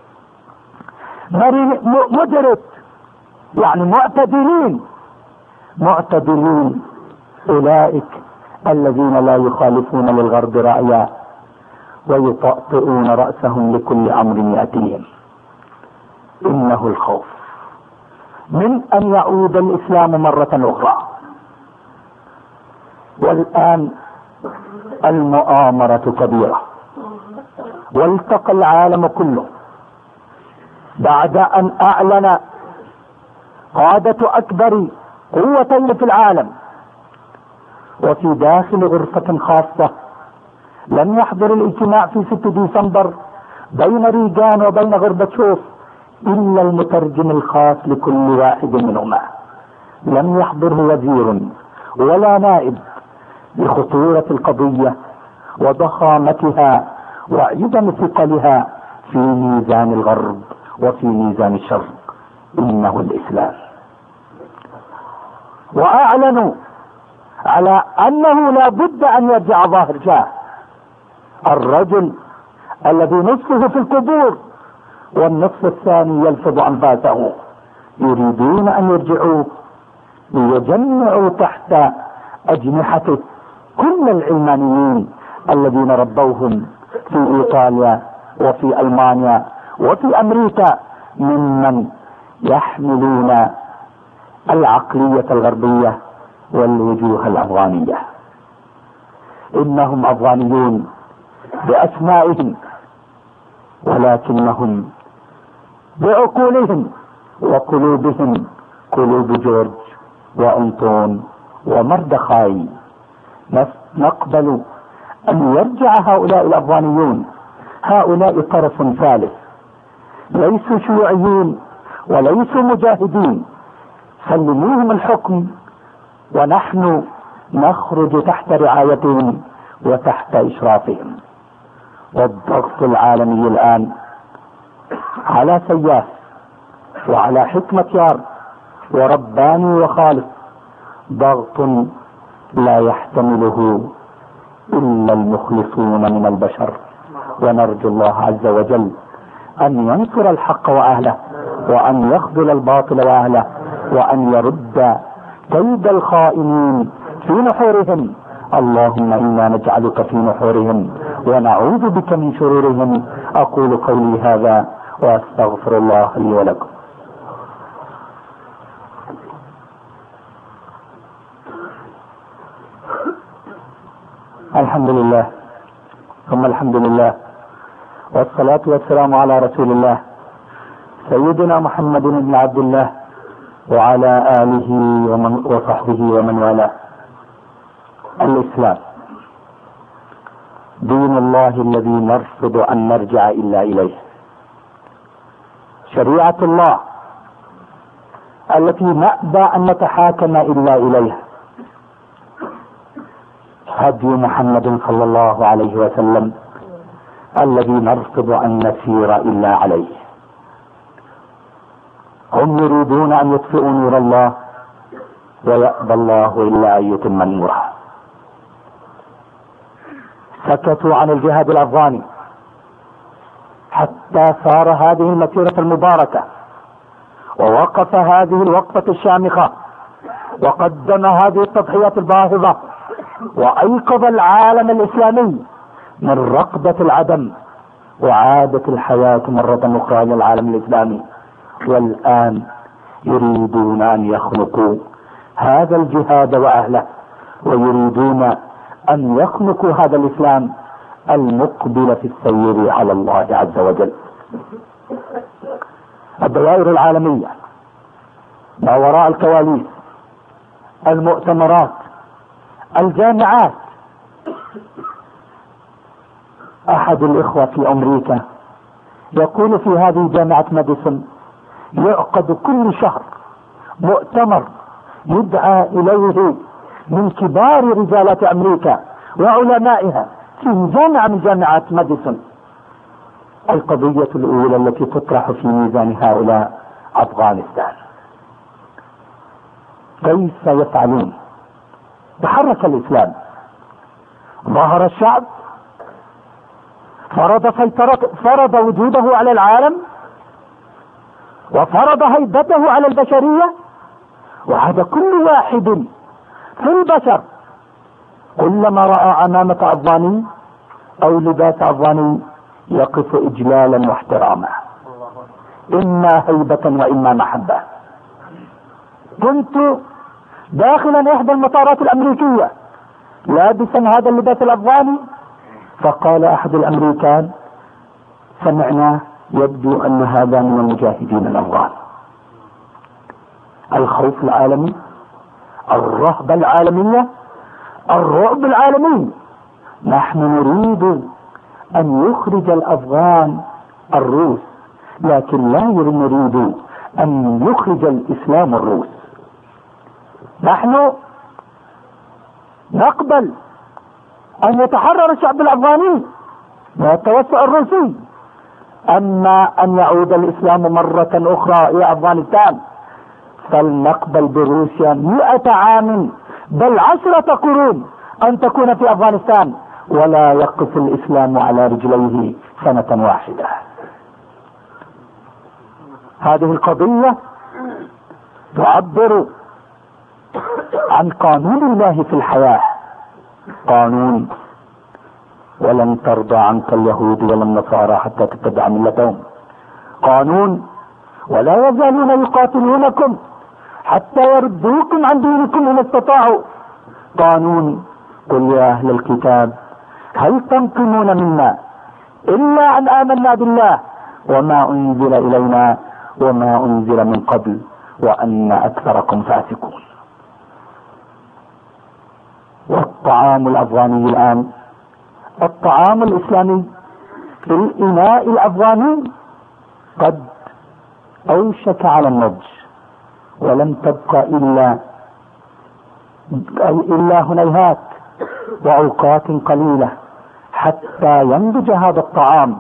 مدرك يعني معتدلين معتدلين أولئك الذين لا يخالفون للغرب رأيا ويطأطئون رأسهم لكل أمر يأتيهم. إنه الخوف من أن يعود الإسلام مرة أخرى. والآن المؤامرة كبيرة، والتقى العالم كله بعد أن أعلن قادة أكبر قوتين في العالم وفي داخل غرفة خاصة. لم يحضر الاجتماع في ستة ديسمبر بين ريغان وبين غورباتشوف إلا المترجم الخاص لكل واحد منهما، لم يحضره وزير ولا نائب، لخطورة القضية وضخامتها وعدم ثقلها في ميزان الغرب وفي ميزان الشرق. إنه الإسلام. وأعلنوا على أنه لا بد أن يرجع ظاهر شاه، الرجل الذي نصفه في القبور والنصف الثاني يلفظ أنفاسه، يريدون أن يرجعوه ليجمعوا تحت أجنحته كل العلمانيين الذين ربوهم في إيطاليا وفي ألمانيا وفي أمريكا ممن يحملون العقلية الغربية والوجوه الأفغانية. إنهم أفغانيون بأسمائهم ولكنهم بعقولهم وقلوبهم قلوب جورج وأنطون ومردخاي. نقبل أن يرجع هؤلاء الأفغانيون، هؤلاء طرف ثالث، ليسوا شيوعيين وليسوا مجاهدين، سلموهم الحكم ونحن نخرج تحت رعايتهم وتحت إشرافهم. والضغط العالمي الآن على سياف وعلى حكمة يار ورباني وخالص، ضغط لا يحتمله إلا المخلصون من البشر. ونرجو الله عز وجل أن ينصر الحق وأهله، وأن يخذل الباطل وأهله، وأن يرد كيد الخائنين في نحورهم. اللهم إنا نجعلك في نحورهم ونعوذ بك من شرورهم. أقول قولي هذا وأستغفر الله لي ولكم. الحمد لله ثم الحمد لله، والصلاة والسلام على رسول الله سيدنا محمد بن عبد الله وعلى آله ومن وصحبه ومن والاه. الإسلام دين الله الذي نرفض أن نرجع إلا إليه، شريعة الله التي نأبى أن نتحاكم إلا إليها، هدي محمد صلى الله عليه وسلم الذي نرفض أن نسير إلا عليه. هم يريدون أن يطفئوا نور الله ويأبى الله إلا أن يتم نوره. سكتوا عن الجهاد الأفغاني حتى صار هذه المسيرة المباركة، ووقف هذه الوقفة الشامخة، وقدم هذه التضحيات الباهظة، وأيقظ العالم الإسلامي من رقدة العدم، وعادت الحياة مرة أخرى إلى العالم الإسلامي. والآن يريدون أن يخنقوا هذا الجهاد وأهله، ويريدون أن يخنقوا هذا الإسلام المقبل في السير على الله عز وجل. الدوائر العالمية ما وراء الكواليس، المؤتمرات، الجامعات. احد الاخوة في امريكا يقول في هذه جامعة ماديسون يعقد كل شهر مؤتمر يدعى اليه من كبار رجالات امريكا وعلمائها في جامعة من جامعات ماديسون. القضية الاولى التي تطرح في ميزان هؤلاء افغانستان. كيف يفعلون؟ تحرك الاسلام، ظهر الشعب، فرض سيطرة، فرض وجوده على العالم، وفرض هيبته على البشرية، وعاد كل واحد في البشر كلما رأى عمامة افغاني او لباس افغاني يقف اجلالا واحتراما، اما هيبة واما محبة. كنت داخلا احدى المطارات الامريكية لابسا هذا اللباس الافغاني، فقال احد الامريكان: سمعنا يبدو ان هذا من المجاهدين الافغان. الخوف العالمي، الرهبة العالمية، الرعب العالمي. نحن نريد ان يخرج الافغان الروس، لكن لا نريد ان يخرج الاسلام الروس. نحن نقبل ان يتحرر الشعب الافغاني من التوسع الروسي، اما ان يعود الاسلام مرة اخرى الى افغانستان فلنقبل بروسيا مئة عام بل عشرة قرون ان تكون في افغانستان، ولا يقف الاسلام على رجليه سنة واحدة. هذه القضية تعبر عن قانون الله في الحياة. قانون: ولن ترضى عنك اليهود ولا النصارى حتى تتبع ملتهم. قانون: ولا يزالون يقاتلونكم حتى يردوكم عن دينكم ان استطاعوا. قانون: قل يا اهل الكتاب هل تنقمون منا الا ان امنا بالله وما انزل الينا وما انزل من قبل وان اكثركم فاسقون. والطعام الافغاني الان، الطعام الاسلامي في الاناء الافغاني قد اوشك على النضج، ولم تبقى الا الا هنيهات واوقات قليلة حتى ينضج هذا الطعام.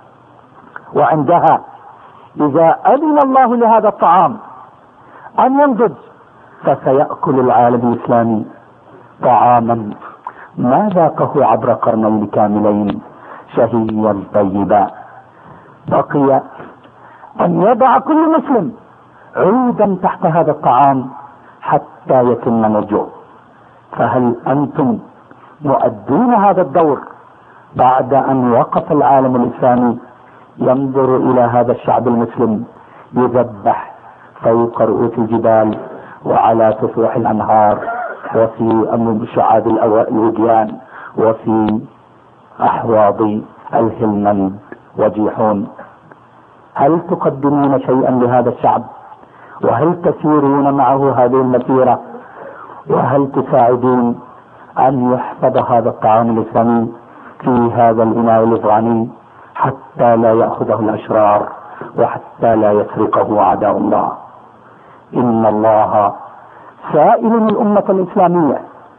وعندها اذا اذن الله لهذا الطعام ان ينضج فسيأكل العالم الاسلامي طعاما ما ذاقه عبر قرنين كاملين شهيا طيبا. بقي ان يضع كل مسلم عودا تحت هذا الطعام حتى يتم نضجه. فهل انتم مؤدون هذا الدور بعد ان وقف العالم الاسلامي ينظر الى هذا الشعب المسلم يذبح فوق رؤوس الجبال وعلى سفوح الانهار وفي شعاب الوديان وفي احواض الهلمند وجيحون؟ هل تقدمون شيئا لهذا الشعب؟ وهل تسيرون معه هذه المسيرة؟ وهل تساعدون ان يحفظ هذا الطعام الاسلامي في هذا الاناء الافغاني حتى لا يأخذه الاشرار وحتى لا يسرقه اعداء الله؟ ان الله سائل الامة الاسلامية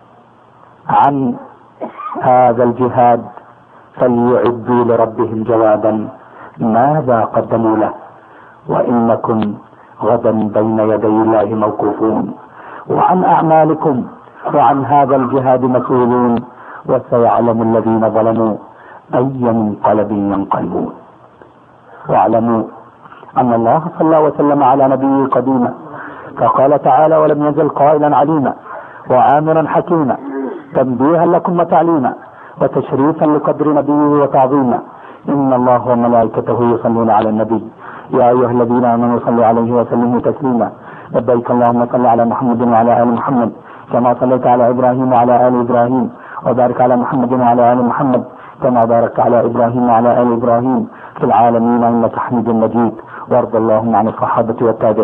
عن هذا الجهاد فليعدوا لربهم جوابا ماذا قدموا له، وانكم غدا بين يدي الله موقوفون، وعن اعمالكم وعن هذا الجهاد مسؤولون، وسيعلم الذين ظلموا اي منقلب ينقلبون. واعلموا ان الله صلى الله وسلم على نبيه قديما فقال تعالى: ولم يزل قائلا عليما وآمرا حكيما تنبيها لكم وتعليما وتشريفا لقدر نبيه وتعظيما. ان الله وملائكته يصلون على النبي يا ايها الذين امنوا صلوا عليه وسلموا تسليما. لبيك اللهم صل على محمد وعلى ال محمد كما صليت على ابراهيم وعلى ال ابراهيم، وبارك على محمد وعلى ال محمد كما باركت على ابراهيم وعلى ال ابراهيم في العالمين انك حميد مجيد. وارض اللهم عن الصحابة والتابعين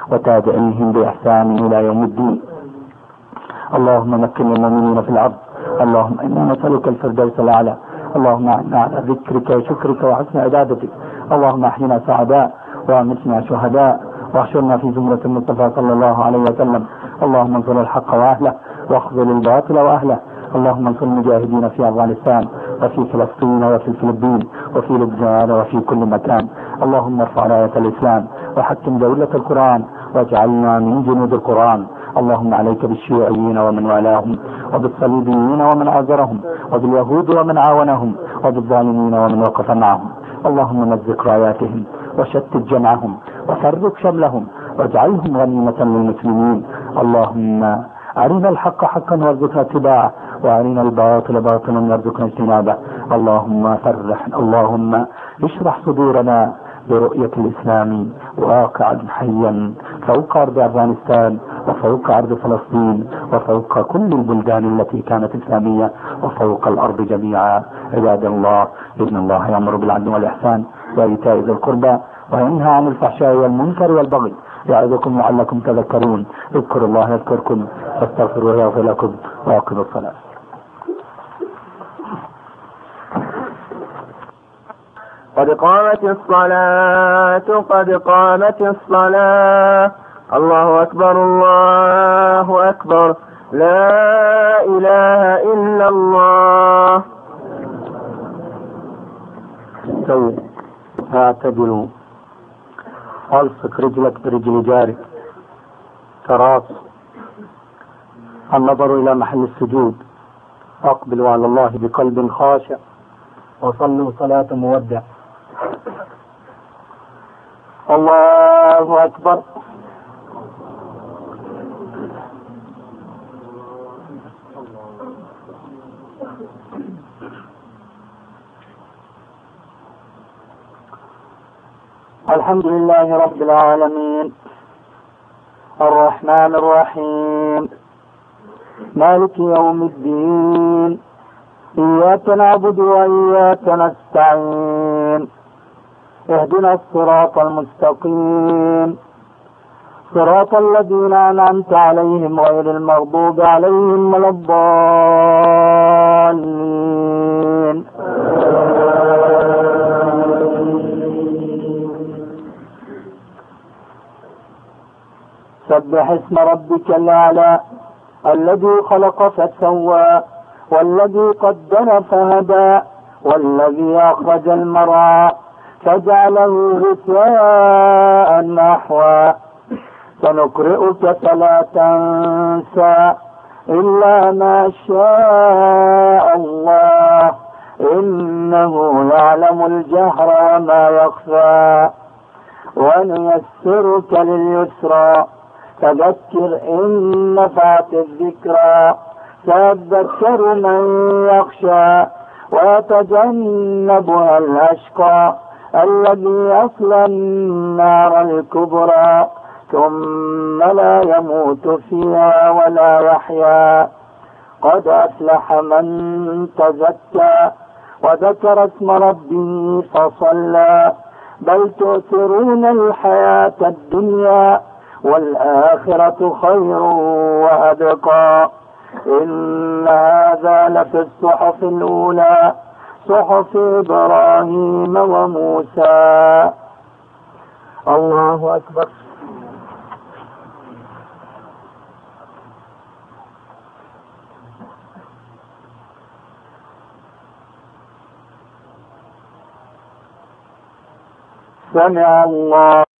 وتابعيهم بإحسان إلى يوم الدين. اللهم مكن المؤمنين في الأرض. اللهم إنا نسألك الفردوس الأعلى. اللهم أعنا على ذكرك وشكرك وحسن عبادتك. اللهم أحينا سعداء وأمتنا شهداء واحشرنا في زمرة المصطفى صلى الله عليه وسلم. اللهم انصر الحق وأهله واخذل الباطل وأهله. اللهم انصر المجاهدين في أفغانستان وفي فلسطين وفي الفلبين وفي لبنان وفي كل مكان. اللهم ارفع راية الإسلام وحكم دولة القرآن واجعلنا من جنود القرآن. اللهم عليك بالشيوعيين ومن والاهم وبالصليبيين ومن آزرهم وباليهود ومن عاونهم وبالظالمين ومن وقف معهم. اللهم مزق راياتهم وشتت جمعهم وفرق شملهم واجعلهم غنيمة للمسلمين. اللهم أرنا الحق حقا وارزقنا اتباعه وأرنا الباطل باطلا وارزقنا اجتنابه. اللهم فرح اللهم اشرح صدورنا برؤية الإسلام واقعا حيا فوق أرض أفغانستان وفوق أرض فلسطين وفوق كل البلدان التي كانت إسلامية وفوق الأرض جميعا. عباد الله، إن الله يأمر بالعدل والإحسان وإيتاء ذي القربى وينهى عن الفحشاء والمنكر والبغي يعظكم لعلكم تذكرون. اذكروا الله يذكركم واستغفروه يغفر لكم وأقيموا الصلاة. قد قامت الصلاة قد قامت الصلاة. الله أكبر الله أكبر لا إله إلا الله. استووا اعتدلوا. ألصق رجلك برجل جارك. تراص. النظر إلى محل السجود. أقبلوا على الله بقلب خاشع وصلوا صلاة مودع. الله أكبر. الحمد لله رب العالمين الرحمن الرحيم مالك يوم الدين. إياك نعبد وإياك نستعين. اهدنا الصراط المستقيم صراط الذين أنعمت عليهم غير المغضوب عليهم ولا الضالين. سبح اسم ربك الأعلى الذي خلق فسوى والذي قدر فهدى والذي أخرج المرعى فجعله غثاء نحوا. سنقرئك فلا تنسى إلا ما شاء الله إنه يعلم الجهر وما يخفى. ونيسرك لليسرى فذكر إن نفعت الذكرى سيذكر من يخشى ويتجنبها الأشقى الذي يصلى النار الكبرى ثم لا يموت فيها ولا يحيا. قد أفلح من تزكى وذكر اسم ربه فصلى بل تؤثرون الحياة الدنيا والآخرة خير وأبقى. إن هذا لفي الصحف الأولى صحف إبراهيم وموسى. الله أكبر. سمع الله